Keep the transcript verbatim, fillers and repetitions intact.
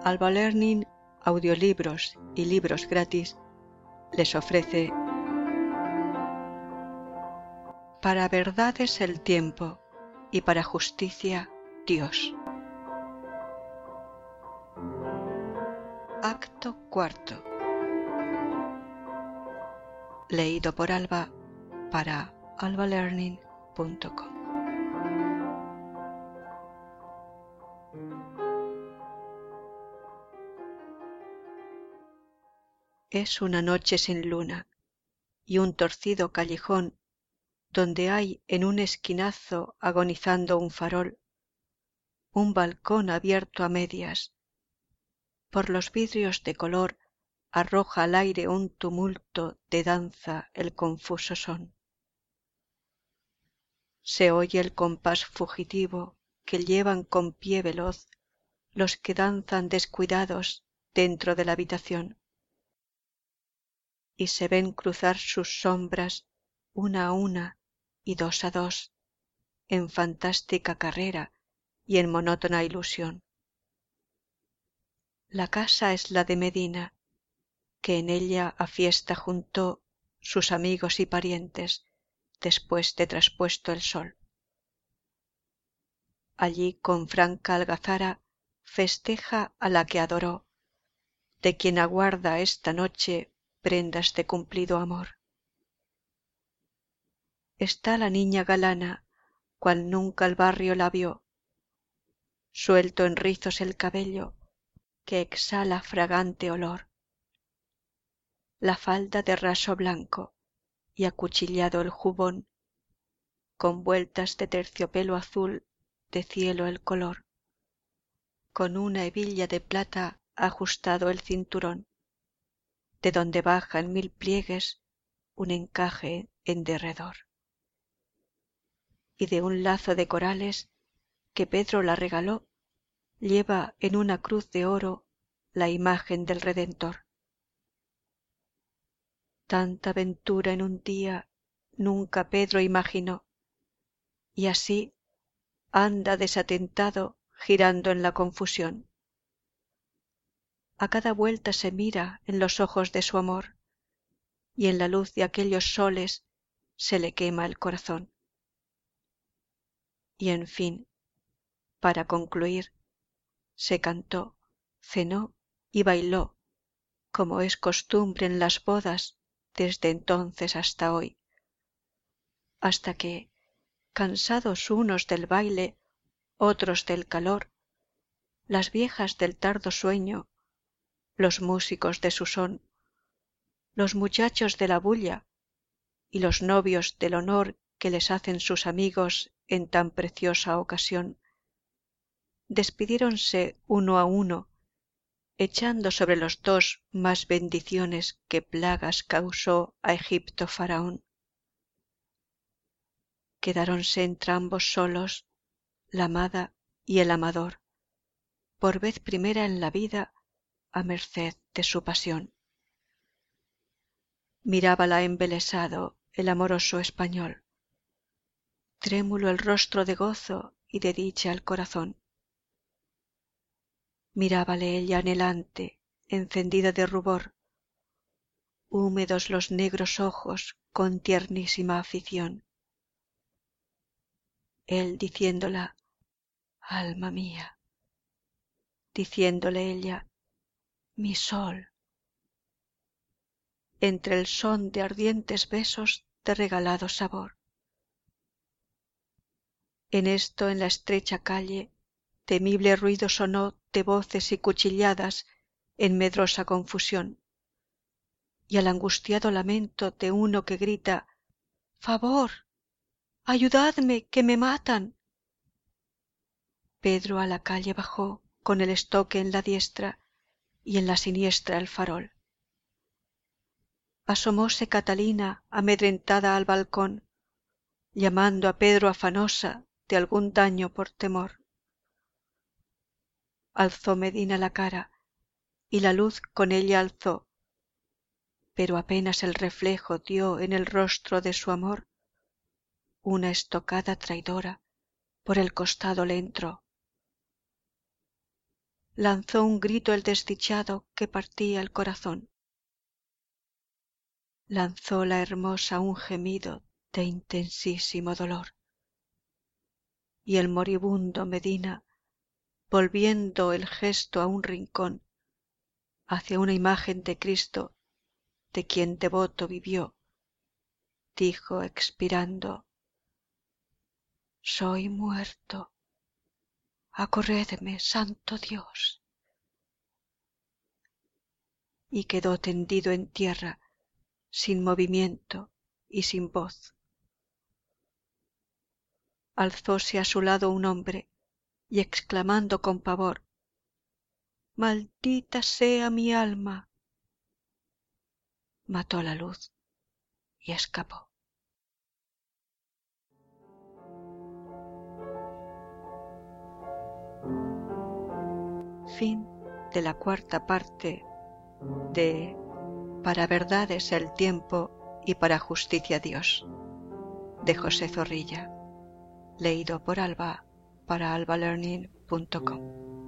Alba Learning, audiolibros y libros gratis, les ofrece Para verdad es el tiempo y para justicia Dios. Acto cuarto. Leído por Alba para alba learning punto com. Es una noche sin luna y un torcido callejón donde hay en un esquinazo agonizando un farol, un balcón abierto a medias. Por los vidrios de color arroja al aire un tumulto de danza el confuso son. Se oye el compás fugitivo que llevan con pie veloz los que danzan descuidados dentro de la habitación. Y se ven cruzar sus sombras una a una y dos a dos, en fantástica carrera y en monótona ilusión. La casa es la de Medina, que en ella a fiesta juntó sus amigos y parientes después de traspuesto el sol. Allí con franca algazara festeja a la que adoró, de quien aguarda esta noche prendas de cumplido amor. Está la niña galana, cual nunca el barrio la vió, suelto en rizos el cabello que exhala fragante olor, la falda de raso blanco y acuchillado el jubón, con vueltas de terciopelo azul de cielo el color, con una hebilla de plata ajustado el cinturón, de donde baja en mil pliegues un encaje en derredor. Y de un lazo de corales que Pedro la regaló, lleva en una cruz de oro la imagen del Redentor. Tanta ventura en un día nunca Pedro imaginó, y así anda desatentado girando en la confusión. A cada vuelta se mira en los ojos de su amor, y en la luz de aquellos soles se le quema el corazón. Y en fin, para concluir, se cantó, cenó y bailó, como es costumbre en las bodas desde entonces hasta hoy, hasta que, cansados unos del baile, otros del calor, las viejas del tardo sueño, los músicos de su son, los muchachos de la bulla y los novios del honor que les hacen sus amigos en tan preciosa ocasión, despidiéronse uno a uno, echando sobre los dos más bendiciones que plagas causó a Egipto Faraón. Quedáronse entrambos solos, la amada y el amador, por vez primera en la vida a merced de su pasión. Mirábala embelesado el amoroso español, trémulo el rostro de gozo y de dicha el corazón. Mirábale ella anhelante, encendida de rubor, húmedos los negros ojos con tiernísima afición. Él diciéndola, alma mía, diciéndole ella, mi sol, entre el son de ardientes besos de regalado sabor. En esto en la estrecha calle temible ruido sonó de voces y cuchilladas en medrosa confusión, y al angustiado lamento de uno que grita, favor, ayudadme, que me matan. Pedro a la calle bajó con el estoque en la diestra y en la siniestra el farol. Asomóse Catalina amedrentada al balcón, llamando a Pedro afanosa de algún daño por temor. Alzó Medina la cara y la luz con ella alzó, pero apenas el reflejo dio en el rostro de su amor, una estocada traidora por el costado le entró. lanzó un grito el desdichado que partía el corazón. Lanzó la hermosa un gemido de intensísimo dolor. Y el moribundo Medina, volviendo el gesto a un rincón, hacia una imagen de Cristo, de quien devoto vivió, dijo expirando: soy muerto, acorredme, santo Dios. Y quedó tendido en tierra, sin movimiento y sin voz. Alzóse a su lado un hombre, y exclamando con pavor: maldita sea mi alma, mató la luz y escapó. Fin de la cuarta parte de Para verdad es el tiempo y para justicia Dios, de José Zorrilla, leído por Alba para alba learning punto com.